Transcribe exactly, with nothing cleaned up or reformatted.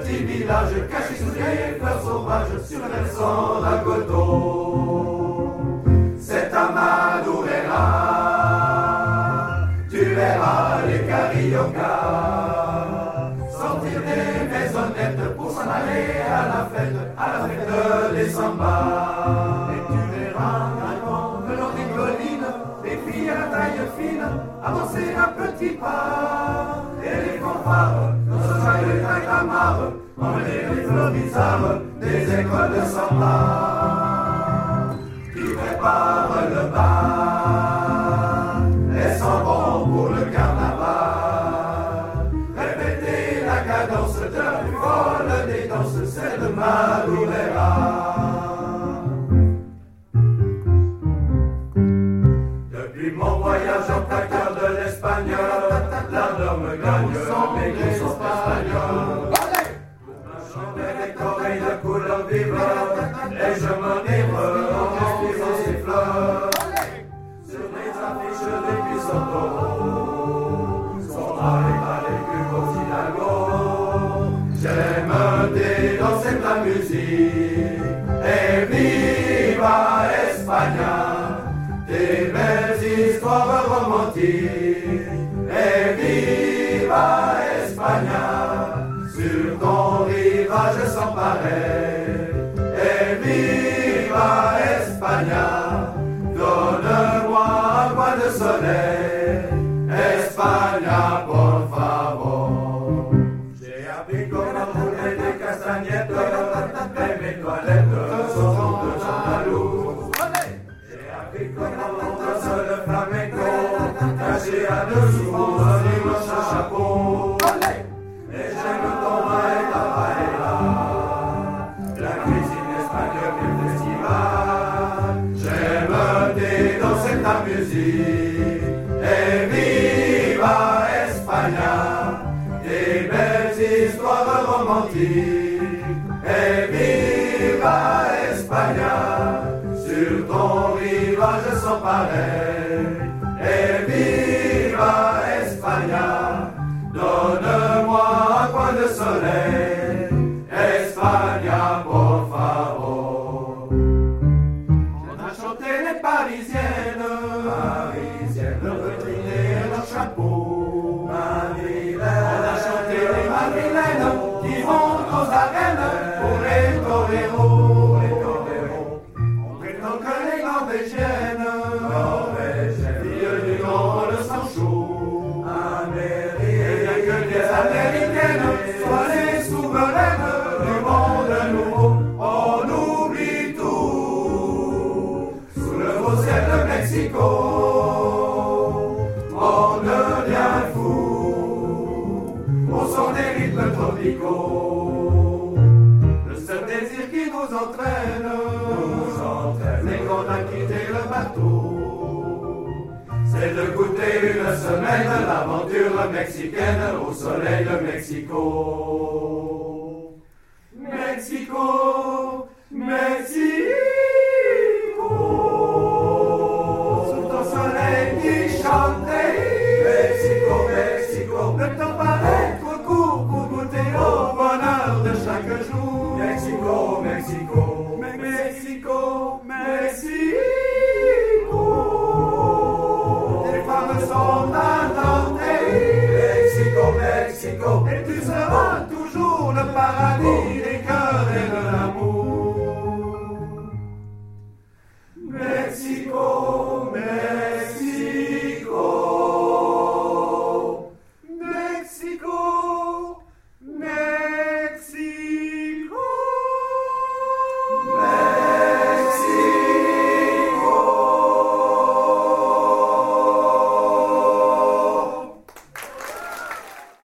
petit village caché sous des fleurs sauvages sur le versant d'un coteau. C'est à Madureira, tu verras les cariocas sortir des maisonnettes pour s'en aller à la fête, à la fête des sambas. Et tu verras le long des collines des filles à la taille fine avancer un petit pas. Et les fanfares, dans ce joyeux tagamar, emmener les fleurs bizarres des écoles de samba qui préparent le bal et s'en vont pour le carnaval. Répéter la cadence de la plus folle des danses, celle de Madureira. Depuis mon voyage en placard de l'Espagnol, l'ardeur me gagne, mes goûts sont espagnols. Pour me chanter des corbeilles de couleur vive, et je m'enivre en respirant ces fleurs. Sur les affiches des puissants taureaux, sont arrivés les plus beaux Hidalgo. J'aime dédanser de la musique, et viva España, des belles histoires romantiques. Et viva España, sur ton rivage sans pareil. Et viva España, donne-moi un coin de soleil. España, por favor. J'ai appris comment rouler des castagnettes, et mes toilettes sont de Jean-Malou. J'ai appris comment on danse le flamenco, caché à dessous mon immense chapeau. Et j'aime ton vin et ta paella, la cuisine espagnole et le festival. J'aime dédanser ta musique, et viva España, des belles histoires romantiques. Et viva España, sur ton rivage sans pareil. Et viva España, donne-moi un coin de soleil. España, por favor. On a chanté les parisiennes, parisiennes, le retriner et leur chapeau. Madrilènes. On a chanté les madrilènes qui vont aux arènes pour les toreros. Les toreros. On prétend que les norvégiennes, norvégiennes, filles du grand le sang chaud, américaines, et que les américaines soient les souveraines du monde nouveau. On oublie tout sous le beau ciel de Mexico. On devient fou au son des rythmes tropicaux. Le seul désir qui nous entraîne, nous entraîne, c'est qu'on a quitté le bateau. C'est de goûter une semaine l'aventure mexicaine au soleil de Mexico. Mexico, Mexico, sous ton soleil qui chante. Mexico, Mexico, le temps paraît trop court pour goûter au bonheur de chaque jour. Mexico, Mexico, Mexico, Mexico, les femmes sont attentées. Mexico, Mexico, et tu seras toujours le paradis des cœurs et de l'amour. Mexico, Mexico.